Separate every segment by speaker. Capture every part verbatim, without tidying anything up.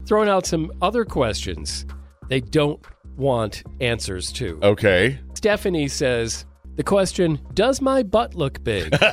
Speaker 1: thrown out some other questions they don't want answers to.
Speaker 2: Okay.
Speaker 1: Stephanie says, the question, does my butt look big?
Speaker 3: This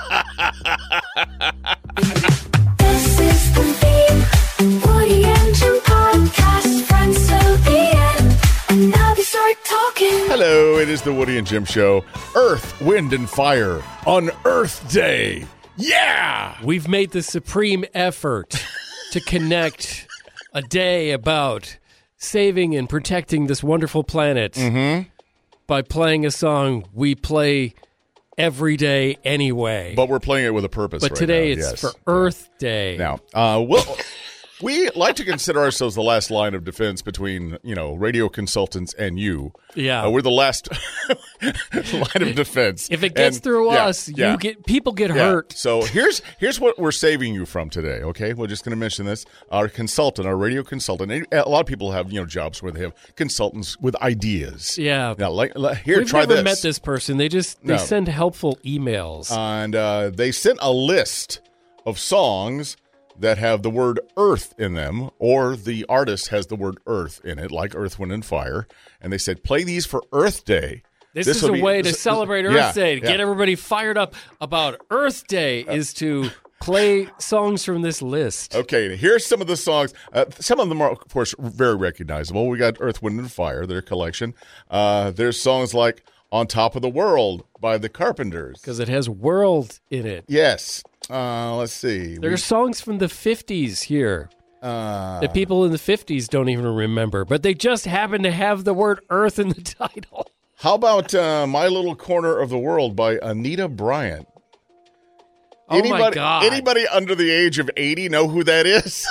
Speaker 3: is the theme. Woody and Jim podcast. Friends till the end. And now they start talking.
Speaker 2: Hello, it is the Woody and Jim Show. Earth, Wind, and Fire on Earth Day. Yeah!
Speaker 1: We've made the supreme effort to connect a day about saving and protecting this wonderful planet
Speaker 2: Mm-hmm.
Speaker 1: by playing a song we play every day anyway.
Speaker 2: But we're playing it with a purpose
Speaker 1: But
Speaker 2: right
Speaker 1: today
Speaker 2: now.
Speaker 1: it's
Speaker 2: Yes.
Speaker 1: for Earth Day.
Speaker 2: Now, uh, we'll, we like to consider ourselves the last line of defense between, you know, radio consultants and you.
Speaker 1: Yeah.
Speaker 2: Uh, we're the last line of defense.
Speaker 1: If it gets
Speaker 2: And,
Speaker 1: through
Speaker 2: yeah,
Speaker 1: us,
Speaker 2: yeah.
Speaker 1: you get people get
Speaker 2: Yeah.
Speaker 1: hurt.
Speaker 2: So here's here's what we're saving you from today. Okay, we're just going to mention this. Our consultant, our radio consultant. A lot of people have you know jobs where they have consultants with ideas.
Speaker 1: Yeah.
Speaker 2: Now, like, like, here,
Speaker 1: We've
Speaker 2: try
Speaker 1: never
Speaker 2: this.
Speaker 1: met this person. They just they
Speaker 2: No.
Speaker 1: send helpful emails.
Speaker 2: And uh, they sent a list of songs that have the word Earth in them, or the artist has the word Earth in it, like Earth, Wind, and Fire. And they said, play these for Earth Day.
Speaker 1: This,
Speaker 2: This
Speaker 1: is
Speaker 2: will
Speaker 1: a
Speaker 2: be-
Speaker 1: way to
Speaker 2: this-
Speaker 1: celebrate Earth
Speaker 2: yeah,
Speaker 1: Day, to
Speaker 2: yeah.
Speaker 1: get everybody fired up about Earth Day, is to play songs from this list.
Speaker 2: Okay, here's some of the songs. Uh, some of them are, of course, very recognizable. We got Earth, Wind, and Fire, their collection. Uh, there's songs like On Top of the World by the Carpenters.
Speaker 1: Because it has world in it.
Speaker 2: Yes. Uh, let's see.
Speaker 1: There
Speaker 2: We-
Speaker 1: are songs from the fifties here
Speaker 2: uh,
Speaker 1: that people in the fifties don't even remember, but they just happen to have the word Earth in the title.
Speaker 2: how about uh, My Little Corner of the World by Anita Bryant?
Speaker 1: Oh,
Speaker 2: anybody,
Speaker 1: my God.
Speaker 2: Anybody under the age of eighty know who that is?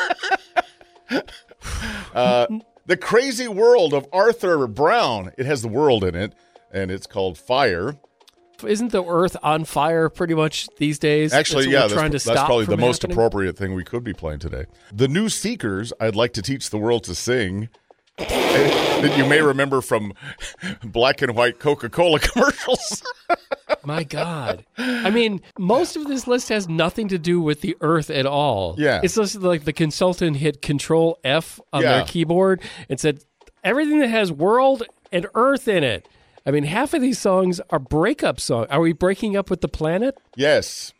Speaker 2: uh, the Crazy World of Arthur Brown. It has the world in it, and it's called Fire.
Speaker 1: Isn't the Earth on fire pretty much these days?
Speaker 2: Actually,
Speaker 1: that's
Speaker 2: yeah,
Speaker 1: what we're
Speaker 2: that's,
Speaker 1: trying to
Speaker 2: that's
Speaker 1: stop
Speaker 2: probably the
Speaker 1: from
Speaker 2: most
Speaker 1: happening?
Speaker 2: appropriate thing we could be playing today. The New Seekers, I'd like to teach the world to sing. That you may remember from black and white Coca-Cola commercials.
Speaker 1: My God. I mean, most of this list has nothing to do with the Earth at all.
Speaker 2: Yeah.
Speaker 1: It's just like the consultant hit Control F on
Speaker 2: Yeah.
Speaker 1: their keyboard and said, everything that has world and Earth in it. I mean, half of these songs are breakup songs. Are we breaking up with the planet?
Speaker 2: Yes.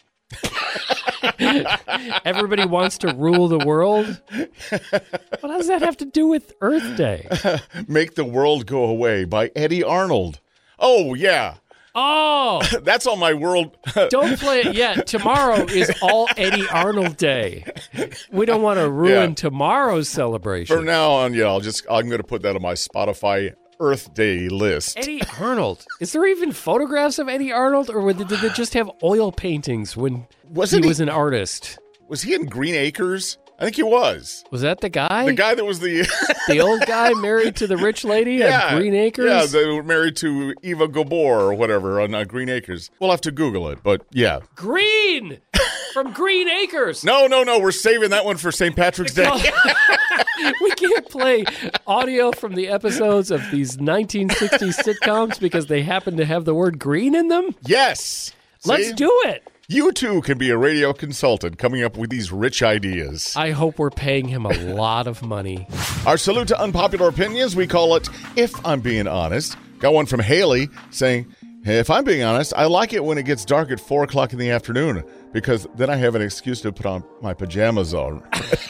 Speaker 1: Everybody wants to rule the world? What does that have to do with Earth Day?
Speaker 2: Make the World Go Away by Eddie Arnold. Oh, yeah.
Speaker 1: Oh,
Speaker 2: That's on my world.
Speaker 1: don't play it yet. Tomorrow is all Eddie Arnold Day. We don't want to ruin
Speaker 2: Yeah.
Speaker 1: tomorrow's celebration.
Speaker 2: From now on, yeah, I'll just, I'm going to put that on my Spotify Earth Day list.
Speaker 1: Eddie Arnold. Is there even photographs of Eddie Arnold, or did they just have oil paintings when
Speaker 2: Wasn't
Speaker 1: he
Speaker 2: he-
Speaker 1: was an artist?
Speaker 2: Was he in Green Acres? I think he was.
Speaker 1: Was that the guy?
Speaker 2: The guy that was the...
Speaker 1: The old guy married to the rich lady
Speaker 2: yeah,
Speaker 1: at Green Acres?
Speaker 2: Yeah, they were married to Eva Gabor or whatever on uh, Green Acres. We'll have to Google it, but yeah.
Speaker 1: Green! From Green Acres!
Speaker 2: No, no, no, we're saving that one for Saint Patrick's Day.
Speaker 1: We can't play audio from the episodes of these nineteen sixties sitcoms because they happen to have the word green in them?
Speaker 2: Yes.
Speaker 1: Let's
Speaker 2: See?
Speaker 1: do it!
Speaker 2: You too can be a radio consultant coming up with these rich ideas.
Speaker 1: I hope we're paying him a lot of money.
Speaker 2: Our salute to unpopular opinions, we call it If I'm Being Honest. Got one from Haley saying, hey, if I'm being honest, I like it when it gets dark at four o'clock in the afternoon because then I have an excuse to put on my pajamas on.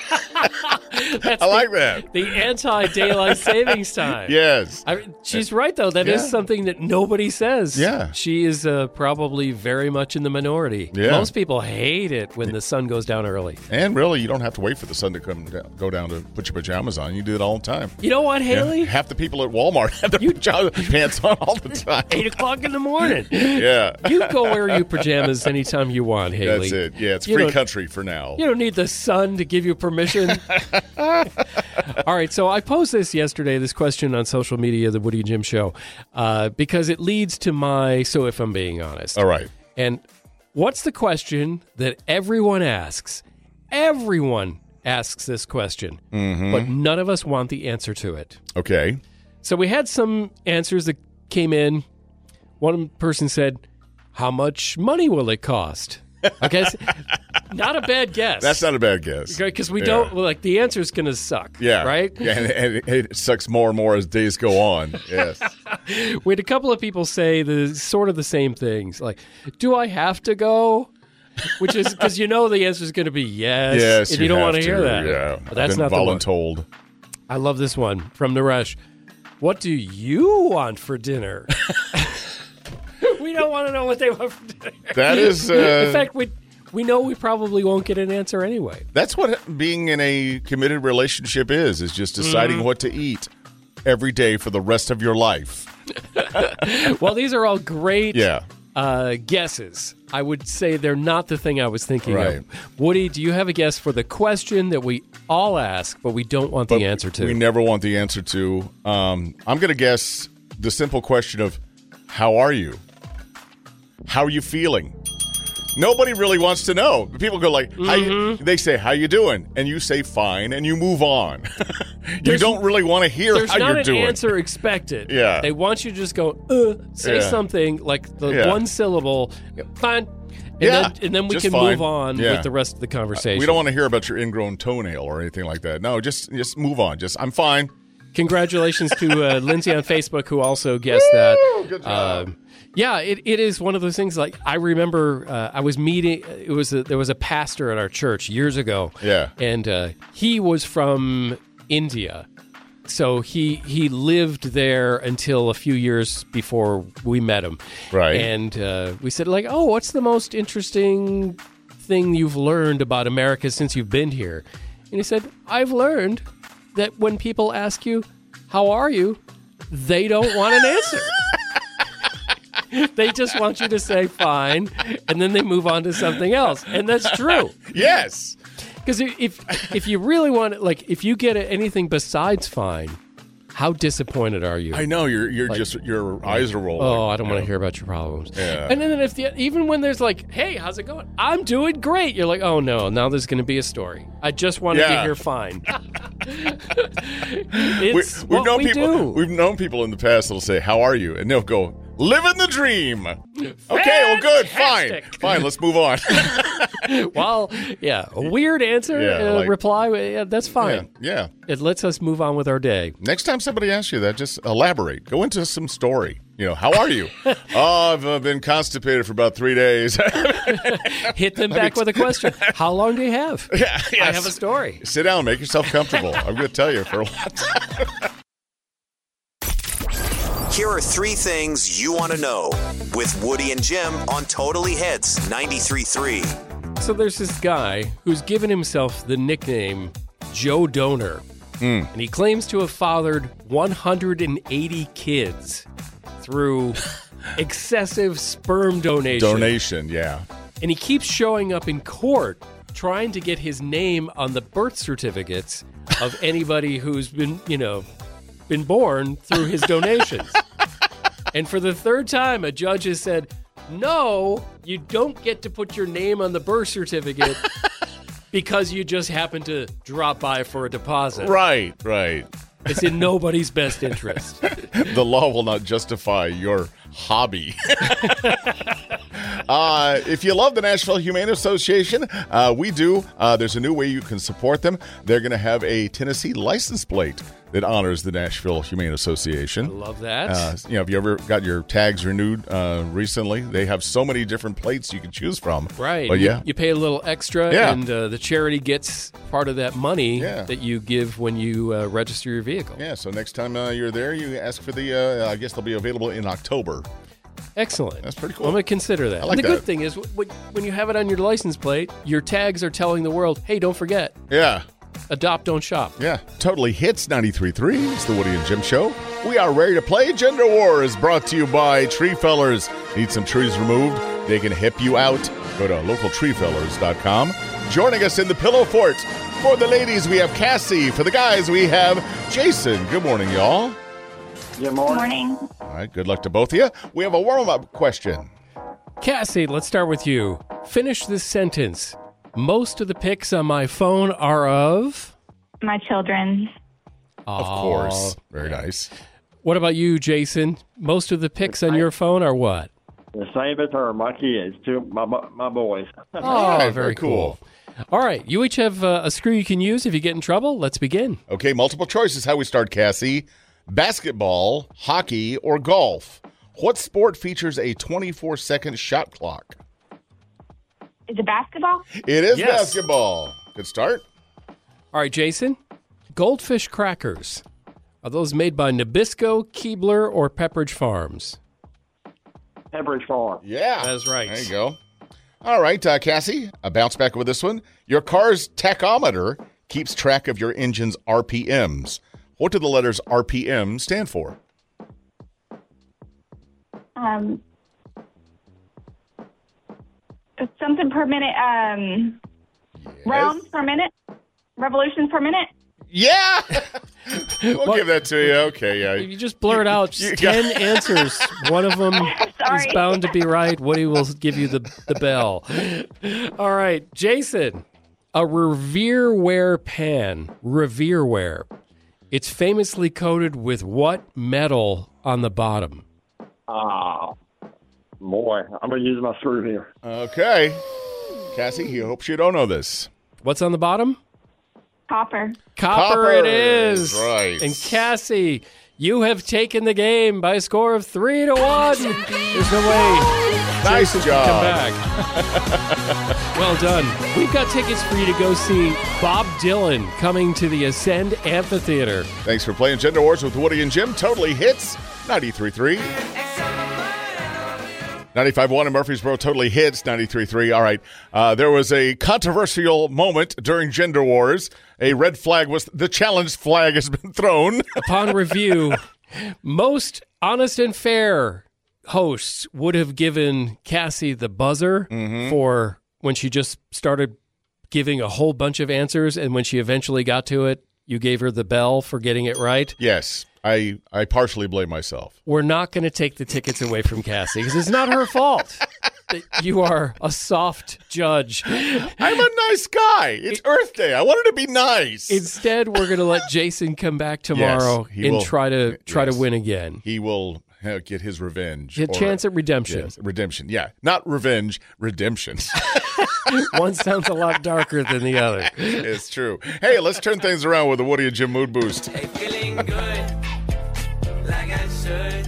Speaker 1: That's
Speaker 2: I
Speaker 1: the-
Speaker 2: like that.
Speaker 1: The anti-daylight savings time.
Speaker 2: Yes.
Speaker 1: I mean, she's right, though. That is
Speaker 2: Yeah.
Speaker 1: something that nobody says.
Speaker 2: Yeah.
Speaker 1: She is uh, probably very much in the minority.
Speaker 2: Yeah.
Speaker 1: Most people hate it when the sun goes down early.
Speaker 2: And really, you don't have to wait for the sun to come down, go down to put your pajamas on. You do it all the time.
Speaker 1: You know what,
Speaker 2: Yeah.
Speaker 1: Haley?
Speaker 2: Half the people at Walmart have their pajama pants on all the time.
Speaker 1: Eight o'clock in the morning.
Speaker 2: Yeah.
Speaker 1: You go wear your pajamas anytime you want, Haley.
Speaker 2: That's it. Yeah, it's
Speaker 1: You
Speaker 2: free
Speaker 1: don't-
Speaker 2: country for now.
Speaker 1: You don't need the sun to give you permission. All right, so I posed this yesterday, this question on social media, the Woody and Jim Show, uh, because it leads to my, so if I'm being honest.
Speaker 2: All right.
Speaker 1: And what's the question that everyone asks? Everyone asks this question,
Speaker 2: Mm-hmm.
Speaker 1: but none of us want the answer to it.
Speaker 2: Okay.
Speaker 1: So we had some answers that came in. One person said, how much money will it cost? Okay, so Not a bad guess.
Speaker 2: That's not a bad guess.
Speaker 1: Because we
Speaker 2: Yeah.
Speaker 1: don't, like, the answer's going to suck.
Speaker 2: Yeah.
Speaker 1: Right?
Speaker 2: Yeah, and, and it sucks more and more as days go on. Yes.
Speaker 1: We had a couple of people say the sort of the same things. Like, do I have to go? Which is because you know the answer is going to be yes.
Speaker 2: Yes,
Speaker 1: and you, don't
Speaker 2: have
Speaker 1: want to hear that.
Speaker 2: Yeah.
Speaker 1: But that's
Speaker 2: I've been
Speaker 1: not the one.
Speaker 2: voluntold.
Speaker 1: I love this one from Naresh. What do you want for dinner? We don't want to know what they want for dinner.
Speaker 2: That is. Uh,
Speaker 1: In fact, we we know we probably won't get an answer anyway.
Speaker 2: That's what being in a committed relationship is, is just deciding
Speaker 1: Mm-hmm.
Speaker 2: what to eat every day for the rest of your life.
Speaker 1: Well, these are all great
Speaker 2: Yeah.
Speaker 1: uh, guesses. I would say they're not the thing I was thinking
Speaker 2: Right.
Speaker 1: of. Woody, do you have a guess for the question that we all ask, but we don't want the answer to?
Speaker 2: We never want the answer to. Um, I'm going to guess the simple question of, how are you? How are you feeling? Nobody really wants to know. People go like, how you,
Speaker 1: Mm-hmm.
Speaker 2: they say, how you doing? And you say fine, and you move on. you
Speaker 1: There's-
Speaker 2: don't really want to hear
Speaker 1: There's
Speaker 2: how
Speaker 1: not
Speaker 2: you're
Speaker 1: an
Speaker 2: doing.
Speaker 1: answer expected.
Speaker 2: Yeah.
Speaker 1: They want you to just go, uh, say
Speaker 2: Yeah.
Speaker 1: something like the
Speaker 2: Yeah.
Speaker 1: one syllable, fine. And,
Speaker 2: Yeah,
Speaker 1: then, and then we
Speaker 2: just
Speaker 1: can
Speaker 2: fine.
Speaker 1: move on
Speaker 2: Yeah.
Speaker 1: with the rest of the conversation.
Speaker 2: We don't want to hear about your ingrown toenail or anything like that. No, just just move on. Just, I'm fine.
Speaker 1: Congratulations to uh, Lindsay on Facebook, who also guessed that.
Speaker 2: Good job.
Speaker 1: Um, yeah, it, it is one of those things. Like I remember, uh, I was meeting. It was a, there was a pastor at our church years ago.
Speaker 2: Yeah.
Speaker 1: and uh, he was from India, so he he lived there until a few years before we met him.
Speaker 2: Right.
Speaker 1: and uh, we said like, oh, what's the most interesting thing you've learned about America since you've been here? And he said, I've learned that when people ask you, how are you, they don't want an answer. They just want you to say fine, and then they move on to something else. And that's true.
Speaker 2: Yes.
Speaker 1: Because if if you really want it, like if you get anything besides fine, how disappointed are you?
Speaker 2: I know you're you're just your eyes are rolling.
Speaker 1: Oh, I don't want to hear about your problems.
Speaker 2: Yeah.
Speaker 1: And then if the, even when there's like, hey, how's it going? I'm doing great. You're like, oh no, now there's going to be a story. I just wanted
Speaker 2: Yeah.
Speaker 1: to hear fine.
Speaker 2: We,
Speaker 1: It's
Speaker 2: we've
Speaker 1: what
Speaker 2: known
Speaker 1: we
Speaker 2: people.
Speaker 1: do.
Speaker 2: We've known people in the past that'll say, "How are you?" and they'll go, "Living the dream." Okay, well, good, fine,
Speaker 1: Fantastic.
Speaker 2: fine. Let's move on.
Speaker 1: Well, yeah, a weird answer,
Speaker 2: Yeah,
Speaker 1: uh,
Speaker 2: like-
Speaker 1: reply, yeah, that's
Speaker 2: yeah,
Speaker 1: fine.
Speaker 2: yeah.
Speaker 1: It lets us move on with our day.
Speaker 2: Next time somebody asks you that, just elaborate. Go into some story. You know, how are you? Oh, I've uh, been constipated for about three days.
Speaker 1: Hit them back with a question. How long do you have?
Speaker 2: yeah,
Speaker 1: I
Speaker 2: yes.
Speaker 1: have a story.
Speaker 2: Sit down, make yourself comfortable. I'm going to tell you for a long time.
Speaker 4: Here are three things you want to know with Woody and Jim on Totally Hits ninety-three point three.
Speaker 1: So there's this guy who's given himself the nickname Joe Donor. And he claims to have fathered one hundred eighty kids through excessive sperm donation.
Speaker 2: Donation, yeah.
Speaker 1: And he keeps showing up in court trying to get his name on the birth certificates of anybody who's been, you know, been born through his donations. And for the third time, a judge has said, no, you don't get to put your name on the birth certificate because you just happen to drop by for a deposit.
Speaker 2: Right, right.
Speaker 1: It's in nobody's best interest.
Speaker 2: The law will not justify your hobby. uh, if you love the Nashville Humane Association, uh, we do. Uh, there's a new way you can support them. They're going to have a Tennessee license plate that honors the Nashville Humane Association.
Speaker 1: Love that.
Speaker 2: Uh, you know, have you ever got your tags renewed uh, recently? They have so many different plates you can choose from.
Speaker 1: Right.
Speaker 2: But
Speaker 1: You-
Speaker 2: yeah,
Speaker 1: You, pay a little extra,
Speaker 2: Yeah.
Speaker 1: and uh, the charity gets part of that money
Speaker 2: Yeah.
Speaker 1: that you give when you uh, register your vehicle.
Speaker 2: yeah. So next time uh, you're there, you ask for the. Uh, I guess they'll be available in October.
Speaker 1: Excellent.
Speaker 2: That's pretty cool.
Speaker 1: I'm going to consider that.
Speaker 2: I like
Speaker 1: and the
Speaker 2: that.
Speaker 1: good thing is, w- when you have it on your license plate, your tags are telling the world, hey, don't forget,
Speaker 2: Yeah.
Speaker 1: adopt, don't shop.
Speaker 2: Yeah, totally hits ninety-three point three. It's the Woody and Jim Show. We are ready to play. Gender War is brought to you by Tree Fellers. Need some trees removed? They can hip you out. Go to local tree fellers dot com. Joining us in the Pillow Fort. For the ladies, we have Cassie. For the guys, we have Jason. Good morning, y'all.
Speaker 5: Good morning.
Speaker 6: Morning.
Speaker 2: All right, good luck to both of you. We have a warm-up question.
Speaker 1: Cassie, let's start with you. Finish this sentence. Most of the pics on my phone are of...
Speaker 6: My children.
Speaker 2: Of course. Very nice.
Speaker 1: What about you, Jason? Most of the pics on your phone are what?
Speaker 5: The same as her, my kids, two, my my boys.
Speaker 1: Oh,
Speaker 2: right,
Speaker 1: very
Speaker 2: very
Speaker 1: cool. All right, you each have uh, a screw you can use if you get in trouble. Let's begin.
Speaker 2: Okay, multiple choices. How we start, Cassie. Basketball, hockey, or golf? What sport features a twenty-four second shot clock?
Speaker 6: Is it basketball?
Speaker 2: It is
Speaker 1: Yes.
Speaker 2: basketball. Good start.
Speaker 1: All right, Jason. Goldfish crackers. Are those made by Nabisco, Keebler, or Pepperidge Farms?
Speaker 5: Pepperidge Farm.
Speaker 2: Yeah.
Speaker 1: That's right.
Speaker 2: There you go. All right, uh, Cassie, I bounce back with this one. Your car's tachometer keeps track of your engine's R P Ms. What do the letters R P M stand for?
Speaker 6: Um, something per minute. Um, rounds per minute. Revolutions per minute.
Speaker 2: Yeah. we'll
Speaker 1: What?
Speaker 2: give that to you. Okay, yeah.
Speaker 1: If you just blurt out
Speaker 2: You- you
Speaker 1: ten
Speaker 2: got-
Speaker 1: answers, one of them is
Speaker 6: Sorry.
Speaker 1: bound to be right. Woody will give you the, the bell. All right, Jason. A Revereware pan. Revereware. It's famously coated with what metal on the bottom?
Speaker 5: Oh, boy. I'm going to use my screw here.
Speaker 2: Okay. Cassie, he hopes you don't know this.
Speaker 1: What's on the bottom?
Speaker 6: Copper.
Speaker 1: Copper,
Speaker 2: Copper
Speaker 1: it is.
Speaker 2: right.
Speaker 1: And Cassie, you have taken the game by a score of three to one. There's no way
Speaker 2: Nice
Speaker 1: Jason can
Speaker 2: job.
Speaker 1: come back. Well done. We've got tickets for you to go see Bob Dylan coming to the Ascend Amphitheater.
Speaker 2: Thanks for playing Gender Wars with Woody and Jim. Totally hits ninety-three point three. ninety-five point one in Murfreesboro, totally hits ninety-three point three. All right. Uh, there was a controversial moment during Gender Wars. A red flag was, the challenge flag has been thrown.
Speaker 1: Upon review, most honest and fair hosts would have given Cassie the buzzer for when she just started giving a whole bunch of answers, and when she eventually got to it, you gave her the bell for getting it right.
Speaker 2: Yes, I, I partially blame myself.
Speaker 1: We're not going to take the tickets away from Cassie because it's not her fault that you are a soft judge.
Speaker 2: I'm a nice guy. It's Earth Day. I wanted to be nice.
Speaker 1: Instead, we're going to let Jason come back tomorrow
Speaker 2: Yes, he
Speaker 1: and
Speaker 2: will.
Speaker 1: try to try
Speaker 2: Yes.
Speaker 1: to win again.
Speaker 2: He will uh, get his revenge.
Speaker 1: A
Speaker 2: or-
Speaker 1: chance at redemption.
Speaker 2: Yes, redemption. Yeah, not revenge, redemption.
Speaker 1: One sounds a lot darker than the other.
Speaker 2: It's true. Hey, let's turn things around with the Woody and Jim Mood Boost.
Speaker 7: Feeling good, like I should.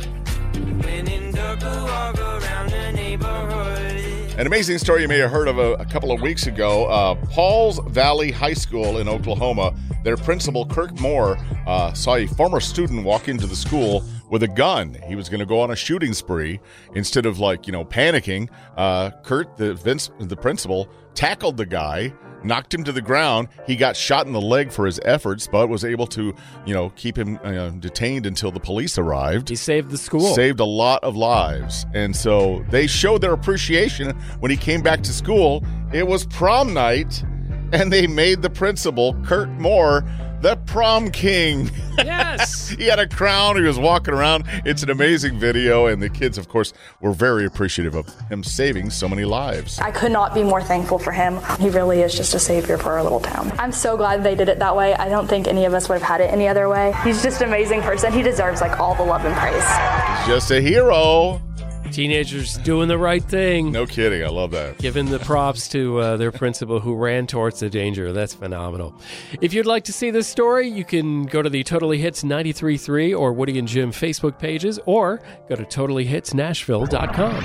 Speaker 7: When in dark, I walk around the neighborhood.
Speaker 2: An amazing story you may have heard of a, a couple of weeks ago. Uh, Pauls Valley High School in Oklahoma, their principal, Kirk Moore, uh, saw a former student walk into the school with a gun. He was going to go on a shooting spree. Instead of, like, you know, panicking, uh, Kurt, the, Vince, the principal, tackled the guy, knocked him to the ground. He got shot in the leg for his efforts, but was able to, you know, keep him uh, detained until the police arrived.
Speaker 1: He saved the school.
Speaker 2: Saved a lot of lives. And so they showed their appreciation when he came back to school. It was prom night, and they made the principal, Kurt Moore, the prom king.
Speaker 1: Yes.
Speaker 2: He had a crown. He was walking around. It's an amazing video, and the kids, of course, were very appreciative of him saving so many lives.
Speaker 8: I could not be more thankful for him. He really is just a savior for our little town. I'm so glad they did it that way. I don't think any of us would have had it any other way. He's just an amazing person. He deserves like all the love and praise.
Speaker 2: He's just a hero.
Speaker 1: Teenagers doing the right thing.
Speaker 2: No kidding. I love that.
Speaker 1: Giving the props to uh, their principal who ran towards the danger. That's phenomenal. If you'd like to see this story, you can go to the Totally Hits ninety-three point three or Woody and Jim Facebook pages, or go to totally hits nashville dot com.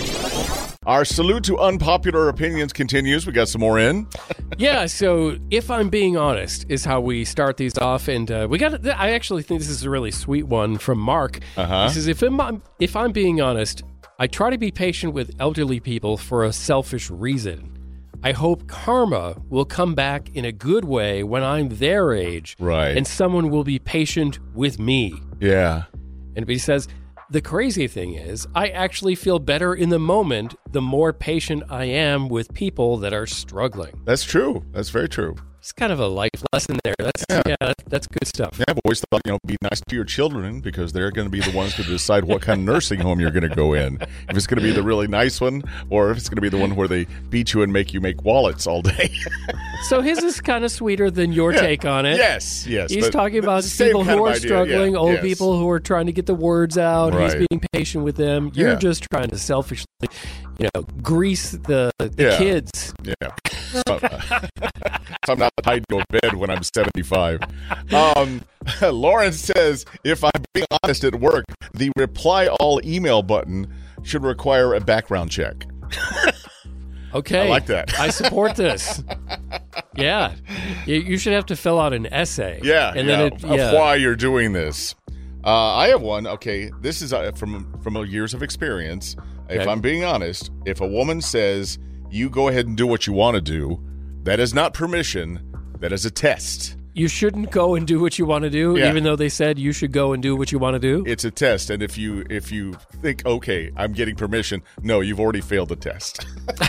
Speaker 2: Our salute to unpopular opinions continues. We got some more in.
Speaker 1: Yeah, so if I'm being honest is how we start these off, and uh, we got. I actually think this is a really sweet one from Mark.
Speaker 2: Uh-huh.
Speaker 1: He says, if I'm, if I'm being honest, I try to be patient with elderly people for a selfish reason. I hope karma will come back in a good way when I'm their age,
Speaker 2: Right.
Speaker 1: and someone will be patient with me.
Speaker 2: Yeah.
Speaker 1: And he says, the crazy thing is, I actually feel better in the moment the more patient I am with people that are struggling.
Speaker 2: That's true. That's very true.
Speaker 1: It's kind of a life lesson there. That's
Speaker 2: Yeah.
Speaker 1: yeah, that's, that's good stuff.
Speaker 2: Yeah, I've always thought, you know, be nice to your children because they're going to be the ones to decide what kind of nursing home you're going to go in. If it's going to be the really nice one or if it's going to be the one where they beat you and make you make wallets all day.
Speaker 1: So his is kind of sweeter than your
Speaker 2: Yeah.
Speaker 1: take on it.
Speaker 2: Yes, yes.
Speaker 1: He's
Speaker 2: but
Speaker 1: talking about
Speaker 2: same
Speaker 1: people
Speaker 2: kind
Speaker 1: who
Speaker 2: of
Speaker 1: are
Speaker 2: idea,
Speaker 1: struggling,
Speaker 2: yeah,
Speaker 1: old
Speaker 2: yes.
Speaker 1: people who are trying to get the words out.
Speaker 2: Right.
Speaker 1: He's being patient with them. You're
Speaker 2: Yeah.
Speaker 1: just trying to selfishly, you know, grease the, the
Speaker 2: Yeah.
Speaker 1: kids.
Speaker 2: Yeah. So, so I'm not tied to a bed when I'm seventy-five. Um, Lauren says, if I'm being honest at work, the reply all email button should require a background check.
Speaker 1: Okay.
Speaker 2: I like that.
Speaker 1: I support this. Yeah. You, you should have to fill out an essay.
Speaker 2: Yeah,
Speaker 1: And
Speaker 2: yeah,
Speaker 1: then it,
Speaker 2: of
Speaker 1: yeah.
Speaker 2: why you're doing this. Uh, I have one. Okay, this is uh, from from years of experience. If
Speaker 1: Okay.
Speaker 2: I'm being honest, if a woman says, you go ahead and do what you want to do, that is not permission. That is a test.
Speaker 1: You shouldn't go and do what you want to do,
Speaker 2: Yeah.
Speaker 1: even though they said you should go and do what you want to do.
Speaker 2: It's a test, and if you if you think, okay, I'm getting permission, no, you've already failed the test.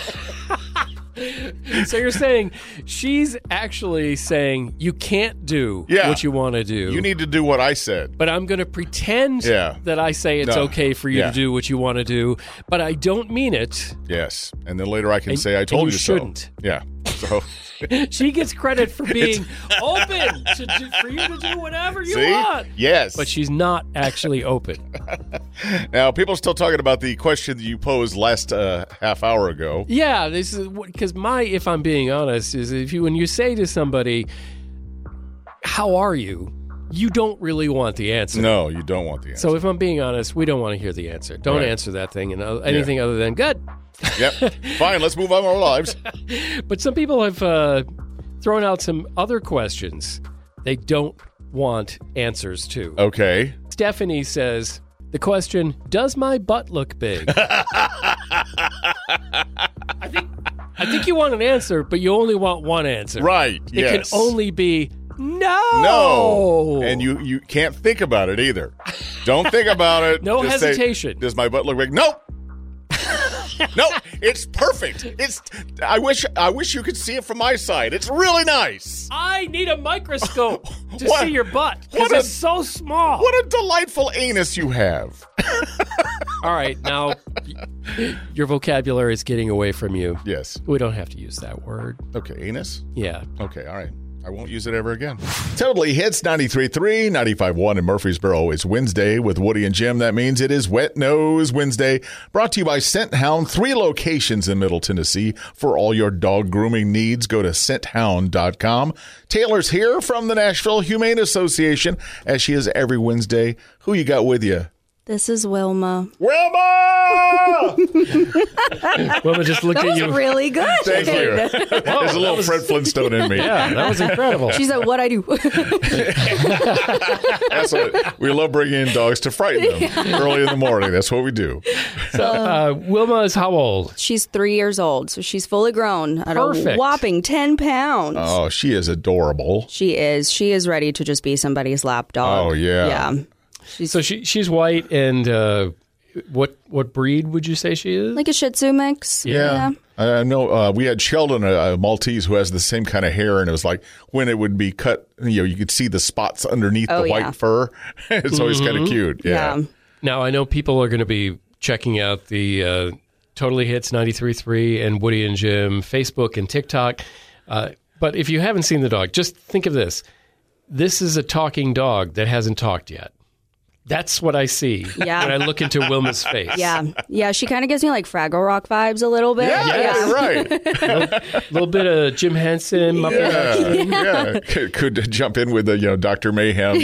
Speaker 1: So you're saying she's actually saying you can't do
Speaker 2: Yeah.
Speaker 1: what you want to do.
Speaker 2: You need to do what I said.
Speaker 1: but I'm going to pretend
Speaker 2: Yeah.
Speaker 1: that I say it's
Speaker 2: No.
Speaker 1: okay for you
Speaker 2: Yeah.
Speaker 1: to do what you want to do, but I don't mean it.
Speaker 2: Yes, and then later I can
Speaker 1: And-
Speaker 2: say I
Speaker 1: and
Speaker 2: told
Speaker 1: you
Speaker 2: you,
Speaker 1: shouldn't.
Speaker 2: so. Yeah. So
Speaker 1: She gets credit for being open to do, for you to do whatever you
Speaker 2: see,
Speaker 1: want.
Speaker 2: yes,
Speaker 1: But she's not actually open.
Speaker 2: now people are still talking about the question that you posed last uh, half hour ago.
Speaker 1: Yeah, this is because my, if I'm being honest, is if you when you say to somebody, "How are you?" you don't really want the answer.
Speaker 2: No, you don't want the answer.
Speaker 1: So if I'm being honest, we don't want to hear the answer. Don't
Speaker 2: Right.
Speaker 1: answer that thing and uh, anything other than good.
Speaker 2: Yep. Fine, let's move on with our lives.
Speaker 1: But some people have uh, thrown out some other questions they don't want answers to.
Speaker 2: Okay.
Speaker 1: Stephanie says the question, does my butt look big? I think I think you want an answer, but you only want one answer.
Speaker 2: Right.
Speaker 1: It
Speaker 2: yes.
Speaker 1: can only be no.
Speaker 2: No. And you you can't think about it either. Don't think about it.
Speaker 1: No
Speaker 2: Just say,
Speaker 1: hesitation.
Speaker 2: does my butt look big? Nope. No, it's perfect. It's I wish I wish you could see it from my side. It's really nice.
Speaker 1: I need a microscope to
Speaker 2: What-
Speaker 1: see your butt because
Speaker 2: what a-
Speaker 1: it's so small.
Speaker 2: What a delightful anus you have.
Speaker 1: All right, now y- your vocabulary is getting away from you.
Speaker 2: Yes.
Speaker 1: We don't have to use that word.
Speaker 2: Okay, anus?
Speaker 1: Yeah.
Speaker 2: Okay, all right. I won't use it ever again. Totally Hits ninety-three point three, ninety-five point one in Murfreesboro. It's Wednesday with Woody and Jim. That means it is Wet Nose Wednesday. Brought to you by Scent Hound. Three locations in Middle Tennessee. For all your dog grooming needs, go to scent hound dot com. Taylor's here from the Nashville Humane Association, as she is every Wednesday. Who you got with you?
Speaker 9: This is Wilma.
Speaker 2: Wilma!
Speaker 1: Wilma just looked
Speaker 9: That
Speaker 1: at
Speaker 9: was
Speaker 1: you.
Speaker 9: really good.
Speaker 2: Thank you. There's a little Fred Flintstone in me.
Speaker 1: Yeah, that was incredible.
Speaker 9: She said, "What I do?"
Speaker 2: That's what, we love bringing in dogs to frighten them early in the morning. That's what we do.
Speaker 1: So, uh, Wilma is how old?
Speaker 9: She's three years old, so she's fully grown at
Speaker 1: Perfect.
Speaker 9: a whopping ten pounds.
Speaker 2: Oh, she is adorable.
Speaker 9: She is. She is ready to just be somebody's lap dog.
Speaker 2: Oh, yeah.
Speaker 9: Yeah.
Speaker 1: So she she's white, and uh, what what breed would you say she is?
Speaker 9: Like a Shih Tzu mix.
Speaker 2: Yeah. I know uh, we had Sheldon, a, a Maltese, who has the same kind of hair, and it was like when it would be cut, you know, you could see the spots underneath
Speaker 9: Oh,
Speaker 2: the white
Speaker 9: yeah.
Speaker 2: fur. It's always kind of cute. Yeah.
Speaker 9: Yeah.
Speaker 1: Now I know people are going to be checking out the uh, Totally Hits ninety-three point three and Woody and Jim Facebook and TikTok. Uh, but if you haven't seen the dog, just think of this: this is a talking dog that hasn't talked yet. That's what I see
Speaker 9: Yeah.
Speaker 1: when I look into Wilma's face.
Speaker 9: Yeah. Yeah. She kind of gives me like Fraggle Rock vibes a little bit.
Speaker 2: Yeah,
Speaker 1: Yes.
Speaker 2: right.
Speaker 1: A little bit of Jim Henson, Muppet action.
Speaker 2: Yeah, yeah. Could, could jump in with the, you know, Doctor Mayhem.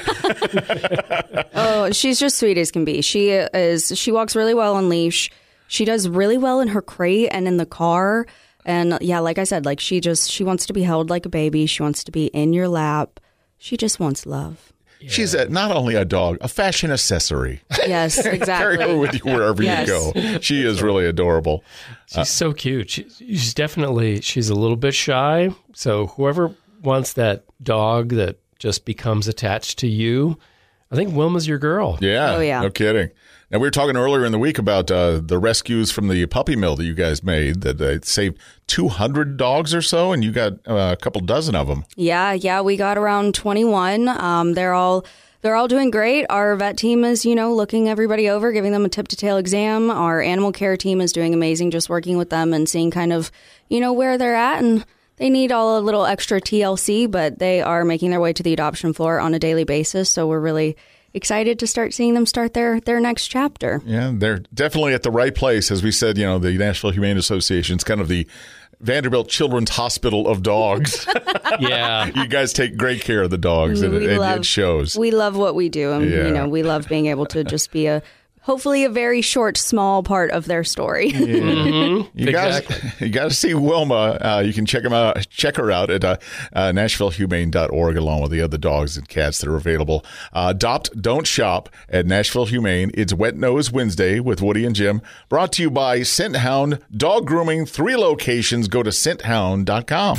Speaker 9: Oh, she's just sweet as can be. She is. She walks really well on leash. She does really well in her crate and in the car. And yeah, like I said, like she just she wants to be held like a baby. She wants to be in your lap. She just wants love.
Speaker 2: She's a, not only a dog, a fashion accessory.
Speaker 9: Yes,
Speaker 2: Carry
Speaker 9: exactly.
Speaker 2: her with you wherever
Speaker 9: Yes.
Speaker 2: you go. She is really adorable.
Speaker 1: She's so cute. She, she's definitely, she's a little bit shy. So whoever wants that dog that just becomes attached to you, I think Wilma's your girl.
Speaker 2: Yeah.
Speaker 9: Oh, yeah.
Speaker 2: No kidding. Now, we were talking earlier in the week about uh, the rescues from the puppy mill that you guys made, that uh, saved two hundred dogs or so, and you got uh, a couple dozen of them.
Speaker 9: Yeah, yeah, we got around twenty-one. Um, they're all they're all doing great. Our vet team is, you know, looking everybody over, giving them a tip-to-tail exam. Our animal care team is doing amazing, just working with them and seeing kind of, you know, where they're at. And they need all a little extra T L C, but they are making their way to the adoption floor on a daily basis. So we're really excited to start seeing them start their, their next chapter.
Speaker 2: Yeah, they're definitely at the right place. As we said, you know, the Nashville Humane Association is kind of the Vanderbilt Children's Hospital of dogs.
Speaker 1: Yeah.
Speaker 2: You guys take great care of the dogs, and,
Speaker 9: We
Speaker 2: it,
Speaker 9: love-
Speaker 2: it shows.
Speaker 9: We love what we do. And,
Speaker 2: Yeah.
Speaker 9: you know, we love being able to just be a, hopefully a very short, small part of their story.
Speaker 1: Mm-hmm.
Speaker 2: You guys,
Speaker 1: Exactly.
Speaker 2: you got to see Wilma. Uh, you can check them out. Check her out at uh, uh, Nashville Humane dot org, along with the other dogs and cats that are available. Uh, adopt, don't shop at Nashville Humane. It's Wet Nose Wednesday with Woody and Jim. Brought to you by Scent Hound Dog Grooming. Three locations. Go to scent hound dot com.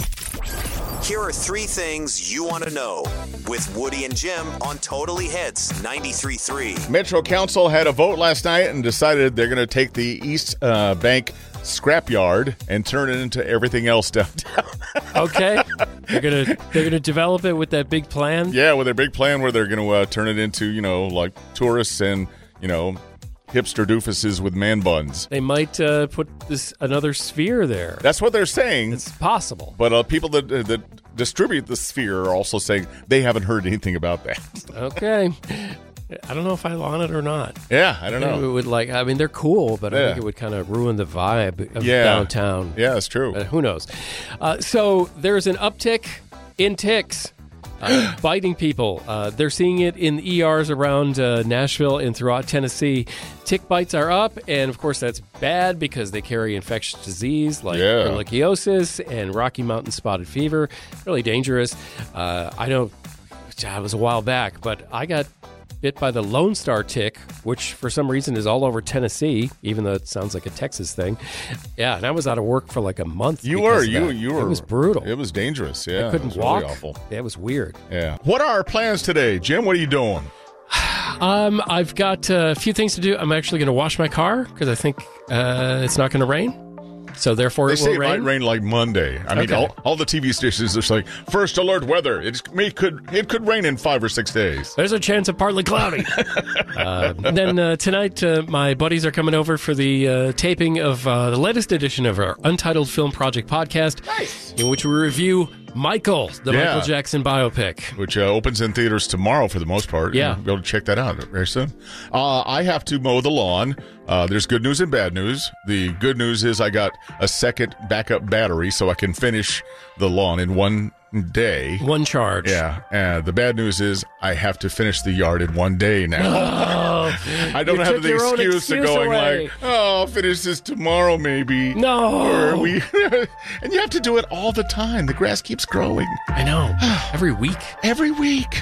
Speaker 4: Here are three things you want to know with Woody and Jim on Totally Hits ninety-three point three.
Speaker 2: Metro Council had a vote last night and decided they're going to take the East uh, Bank scrapyard and turn it into everything else downtown.
Speaker 1: Okay. They're gonna they're gonna develop it with that big plan.
Speaker 2: Yeah, with their big plan where they're going to uh, turn it into, you know, like tourists and, you know, hipster doofuses with man buns.
Speaker 1: They might uh, put this another sphere there.
Speaker 2: That's what they're saying.
Speaker 1: It's possible.
Speaker 2: But uh, people that uh, that distribute the sphere are also saying they haven't heard anything about that.
Speaker 1: Okay. I don't know if I want it or not.
Speaker 2: Yeah, I don't
Speaker 1: It
Speaker 2: know.
Speaker 1: would like. I mean, they're cool, but I
Speaker 2: Yeah.
Speaker 1: think it would kind of ruin the vibe of
Speaker 2: Yeah.
Speaker 1: downtown.
Speaker 2: Yeah, that's true.
Speaker 1: But who knows? Uh, so there's an uptick in ticks uh, biting people. Uh, they're seeing it in E Rs around uh, Nashville and throughout Tennessee. Tick bites are up, and of course that's bad because they carry infectious disease like
Speaker 2: Yeah.
Speaker 1: ehrlichiosis and Rocky Mountain spotted fever. Really dangerous. Uh, I know it was a while back, but I got bit by the Lone Star tick, which for some reason is all over Tennessee, even though it sounds like a Texas thing. Yeah, and I was out of work for like a month.
Speaker 2: You
Speaker 1: because
Speaker 2: were,
Speaker 1: of
Speaker 2: you
Speaker 1: that.
Speaker 2: you were.
Speaker 1: It was brutal.
Speaker 2: It was dangerous. Yeah,
Speaker 1: I couldn't
Speaker 2: it was
Speaker 1: walk.
Speaker 2: Really awful.
Speaker 1: Yeah, it was weird.
Speaker 2: Yeah. What are our plans today, Jim? What are you doing?
Speaker 1: Um, I've got uh, a few things to do. I'm actually going to wash my car because I think uh, it's not going to rain. So therefore,
Speaker 2: They
Speaker 1: it
Speaker 2: say
Speaker 1: will
Speaker 2: it
Speaker 1: rain.
Speaker 2: might rain like Monday. I mean,
Speaker 1: Okay.
Speaker 2: all, all the T V stations are saying first alert weather. It may could it could rain in five or six days.
Speaker 1: There's a chance of partly cloudy. uh, and then uh, tonight, uh, my buddies are coming over for the uh, taping of uh, the latest edition of our Untitled Film Project podcast, nice. in which we review Michael, the
Speaker 2: Yeah.
Speaker 1: Michael Jackson biopic.
Speaker 2: Which uh, opens in theaters tomorrow for the most part.
Speaker 1: Yeah.
Speaker 2: You'll be able to check that out very soon. Uh, I have to mow the lawn. Uh, there's good news and bad news. The good news is I got a second backup battery so I can finish the lawn in one day.
Speaker 1: One charge.
Speaker 2: Yeah. And the bad news is I have to finish the yard in one day now. I don't
Speaker 1: You
Speaker 2: have
Speaker 1: took
Speaker 2: the
Speaker 1: your own
Speaker 2: excuse,
Speaker 1: excuse
Speaker 2: of going
Speaker 1: away.
Speaker 2: like, oh, I'll finish this tomorrow maybe.
Speaker 1: No.
Speaker 2: Or we and you have to do it all the time. The grass keeps growing.
Speaker 1: I know. Every week.
Speaker 2: Every week.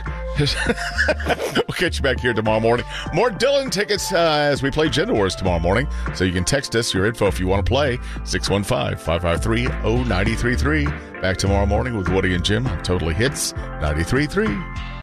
Speaker 2: We'll catch you back here tomorrow morning. More Dylan tickets uh, as we play Gender Wars tomorrow morning. So you can text us your info if you want to play. six one five, five five three, zero nine three three. Back tomorrow morning with Woody and Jim on Totally Hits ninety-three point three.